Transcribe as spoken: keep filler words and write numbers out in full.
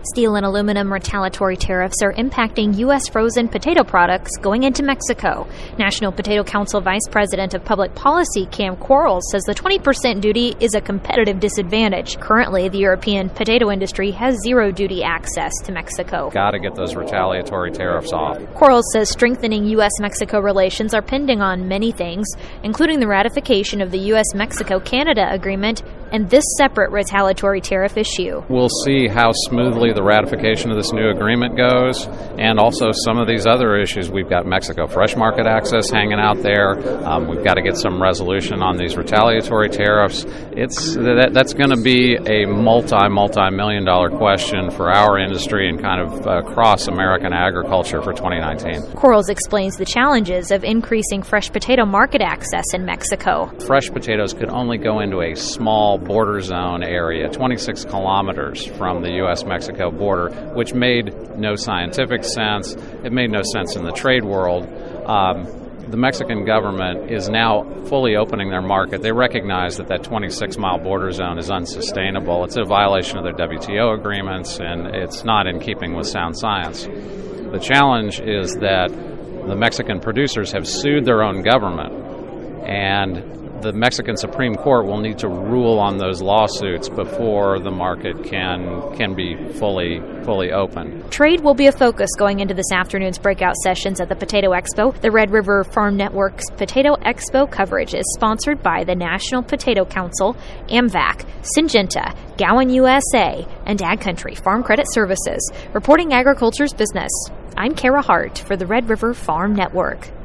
Steel and aluminum retaliatory tariffs are impacting U S frozen potato products going into Mexico. National Potato Council Vice President of Public Policy Cam Quarles says the twenty percent duty is a competitive disadvantage. Currently, the European potato industry has zero duty access to Mexico. Got to get those retaliatory tariffs off. Quarles says strengthening U S Mexico relations are pending on many things, including the ratification of the U S Mexico Canada agreement and this separate retaliatory tariff issue. We'll see how smoothly the ratification of this new agreement goes, and also some of these other issues. We've got Mexico fresh market access hanging out there. Um, we've got to get some resolution on these retaliatory tariffs. It's that, that's going to be a multi, multi-million dollar question for our industry and kind of uh, across American agriculture for twenty nineteen. Quarles explains the challenges of increasing fresh potato market access in Mexico. Fresh potatoes could only go into a small border zone area, twenty-six kilometers from the U S Mexico border, which made no scientific sense. It made no sense in the trade world. Um, the Mexican government is now fully opening their market. They recognize that that twenty-six mile border zone is unsustainable. It's a violation of their W T O agreements, and it's not in keeping with sound science. The challenge is that the Mexican producers have sued their own government, and the Mexican Supreme Court will need to rule on those lawsuits before the market can can be fully fully open. Trade will be a focus going into this afternoon's breakout sessions at the Potato Expo. The Red River Farm Network's Potato Expo coverage is sponsored by the National Potato Council, AMVAC, Syngenta, Gowan U S A, and Ag Country Farm Credit Services. Reporting agriculture's business, I'm Kara Hart for the Red River Farm Network.